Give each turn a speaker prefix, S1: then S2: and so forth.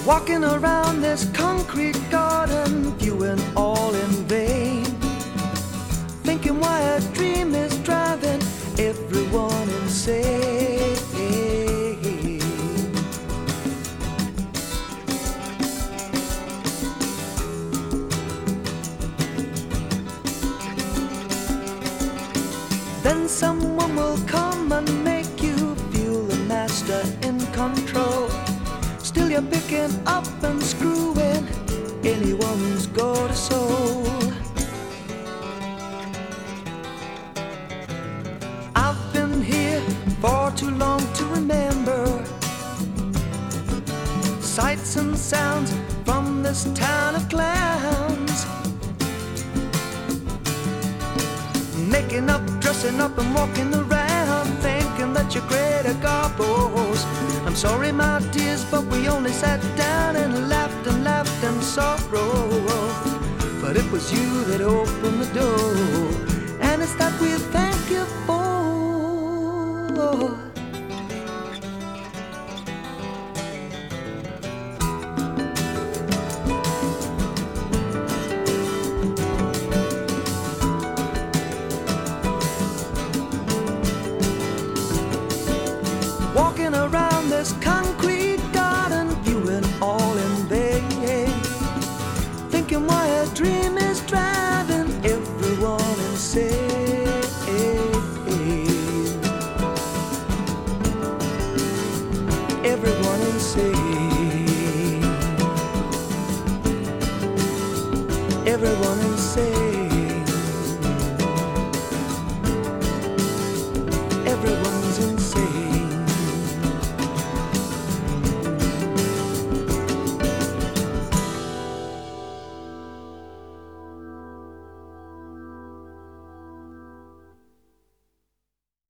S1: Walking around this concrete garden, viewing all in vain, thinking why a dream is driving everyone insane. Then someone will come and make you feel the master in control. Still you're picking up and screwing anyone's got a soul. I've been here for too long to remember sights and sounds from this town of clowns. Making up, dressing up and walking around, thinking that you're greater gobbles. I'm sorry my dears, but we only sat down and laughed in sorrow. But it was you that opened the door, and it's that we thank you for. Walking around this concrete garden, viewing all in vain, thinking why a dream is driving everyone insane. Everyone insane. Everyone insane.